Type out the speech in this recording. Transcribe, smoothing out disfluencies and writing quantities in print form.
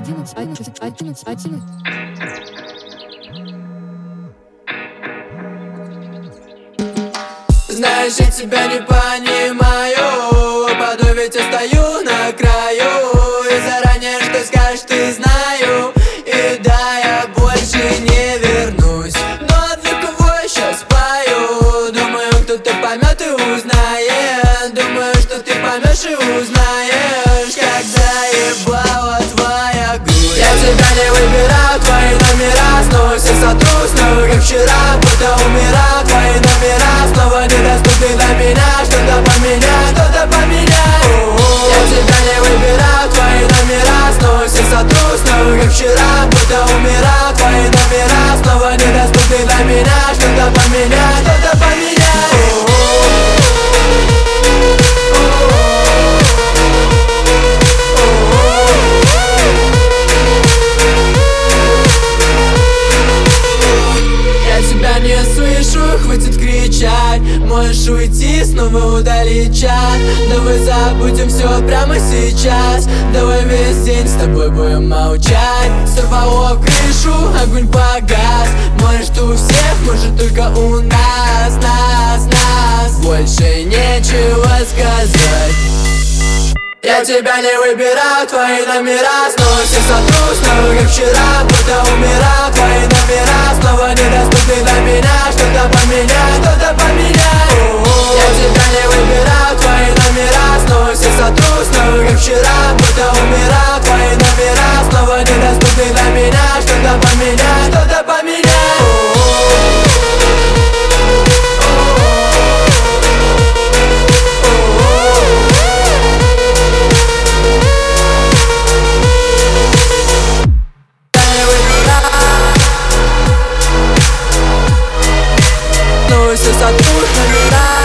11. Знаешь, я тебя не понимаю, упаду, ведь я стою на краю. И заранее, что скажешь, ты знаю. И да, я больше не вернусь, но для кого я сейчас пою? Думаю, кто-то поймет и узнает. Думаю, что ты поймешь и узнаешь, как заебала твоя грудь. Я тебя не выбирал, твои номера снова все сотру, снова как вчера, будто умирал. Твои номера снова недоступны для меня. Что-то поменяй, что-то поменяй. Я тебя не выбирал, твои номера снова все сотру, снова как вчера, будто умирал. Твои номера снова недоступны для меня. Что-то поменяй, что-то поменяй. Не слышу, хватит кричать. Можешь уйти, снова удалить чат. Давай забудем все прямо сейчас. Давай весь день с тобой будем молчать. Сорвало крышу, огонь погас. Может у всех, может только у нас. Больше нечего сказать. Я тебя не выбирал, твои номера снова все сотру, снова как вчера, будто умирал. Твои номера снова недоступны для меня. Что-то поменяй, что-то поменяй. Я тебя не выбирал, твои номера снова все сотру, снова как вчера, будто умирал. Твои номера снова недоступны для меня. Что-то поменяй, что-то поменяй. Все сотру, номера.